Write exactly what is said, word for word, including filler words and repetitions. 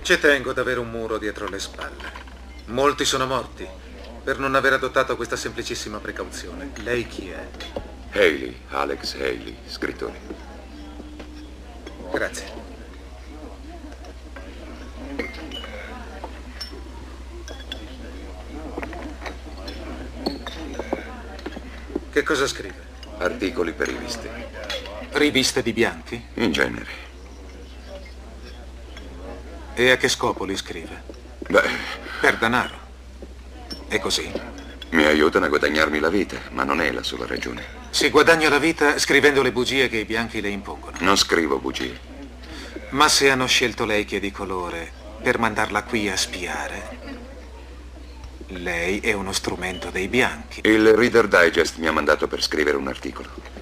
Ci tengo ad avere un muro dietro le spalle. Molti sono morti per non aver adottato questa semplicissima precauzione. Lei chi è? Haley, Alex Haley, scrittore. Grazie. Che cosa scrive? Articoli per riviste. Riviste di bianchi? In genere. E a che scopo li scrive? Beh, Per denaro. È così? mi aiutano a guadagnarmi la vita, ma non è la sola ragione. Si guadagna la vita scrivendo le bugie che i bianchi le impongono. Non scrivo bugie. Ma se hanno scelto lei che è di colore per mandarla qui a spiare, lei è uno strumento dei bianchi. Il Reader Digest mi ha mandato per scrivere un articolo.